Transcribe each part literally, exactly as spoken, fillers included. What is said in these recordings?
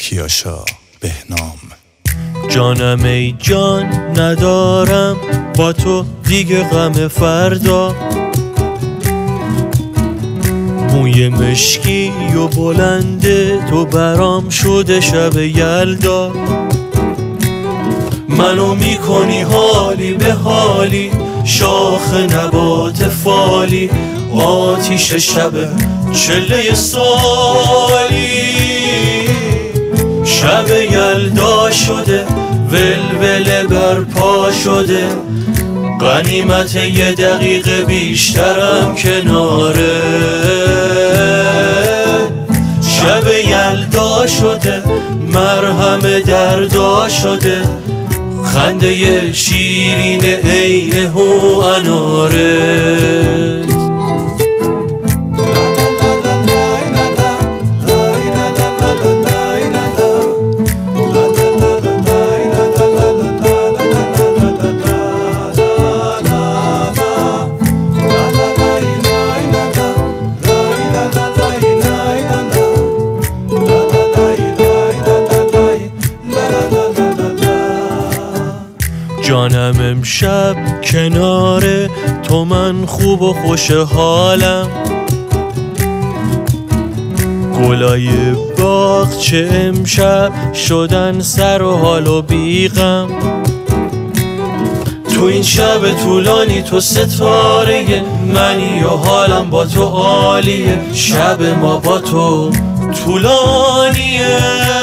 کیاشا بهنام. جانم ای جان ندارم با تو دیگه غم فردا، موی مشکی و بلنده تو برام شده شب یلدا. منو میکنی حالی به حالی، شاخ نبات فالی، آتیش شب چله سالی. شب یلدا شده ولوله برپا شده، غنیمت یه دقیقه بیشترم کناره. شب یلدا شده مرهم دردا شده، خنده شیرین عین هو اناره. جانم امشب کنار تو من خوب و خوشحالم، گلای باغ چه امشب شدن سر و حال و بیغم. تو این شب طولانی تو ستاره منی و حالم با تو عالیه، شب ما با تو طولانیه.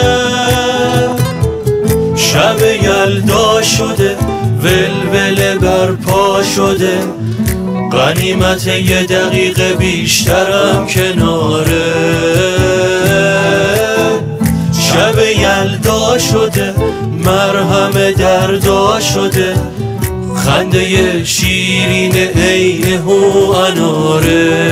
شب یلدا شده ولوله برپا شده، غنیمت یه دقیقه بیشترم کناره. شب یلدا شده مرهم دردا شده، خنده شیرین عین هو اناره.